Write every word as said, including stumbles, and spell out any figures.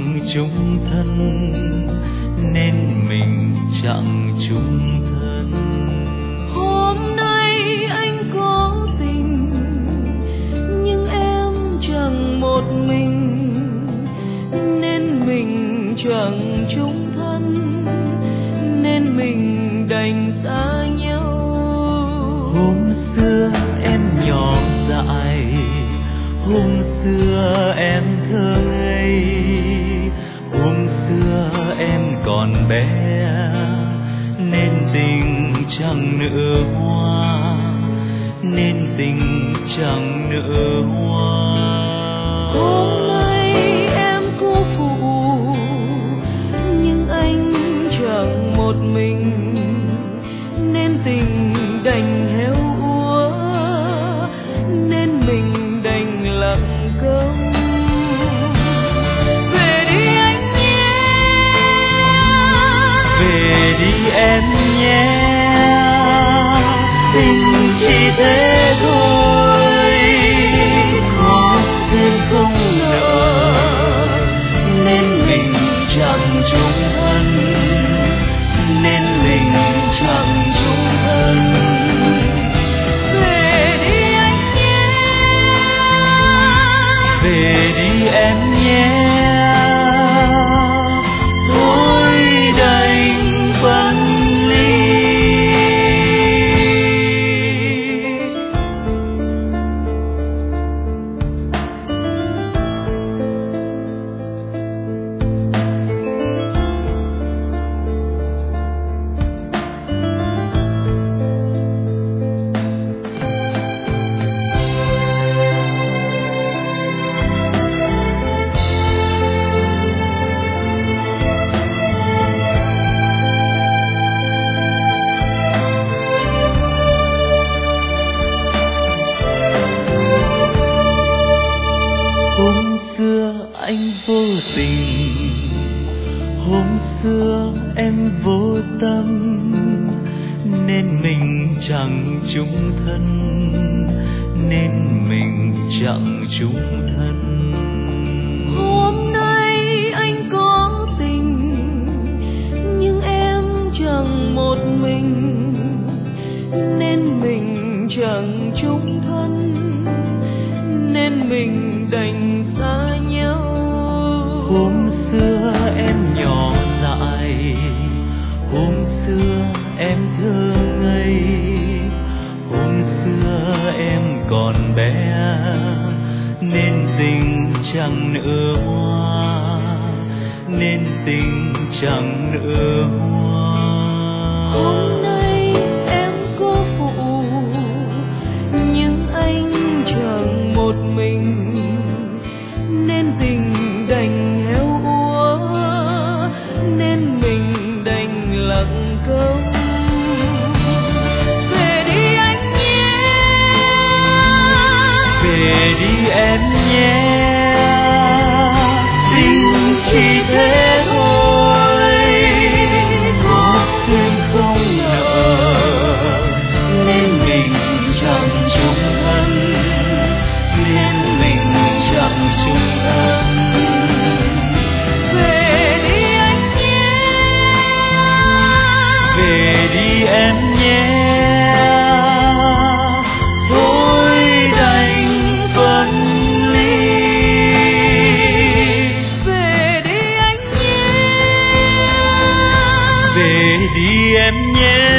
chẳng chung thân, nên mình chẳng chung thân. Hôm nay anh có tình, nhưng em chẳng một mình, nên mình chẳng chung thân, nên mình đành xa nhau. Hôm xưa em nhỏ dại, hôm xưa em thơ ngây, hôm xưa em còn bé, nên tình chẳng nở hoa, nên tình chẳng nở hoa. Hôm nay em cô phụ, nhưng anh chẳng một mình, nên tình đành héo úa, nên mình đành lặng câm. Về đi anh nhé, về đi em nhé, tình chỉ thế thôi, khó duyên không nợ, nên mình chẳng chung thân, nên mình chẳng chung thân. về đi anh nhé, Về đi em nhé, thôi đành phân ly. Hôm xưa anh vô tình, hôm xưa em vô tâm, nên mình chẳng chung thân, nên mình chẳng chung thân. hôm nay anh có tình, nhưng em chẳng một mình, nên mình chẳng chung thân, nên mình đành xa nhau. Hôm xưa em nhỏ dại, hôm xưa em thơ ngây, hôm xưa em còn bé, nên tình chẳng nở hoa, nên tình chẳng nở hoa. Hôm nay em cô phụ, nhưng anh chẳng một mình, nên tình đành héo úa, nên mình đành lặng câm. Về đi anh nhé, Về đi em nhé, tình chỉ thế thôi, có duyên không nợ, nên mình chẳng chung thân, nên mình chẳng chung thân. về đi anh nhé, Về đi em nhé, thôi đành phân ly. về đi anh nhé, Về đi em nhé,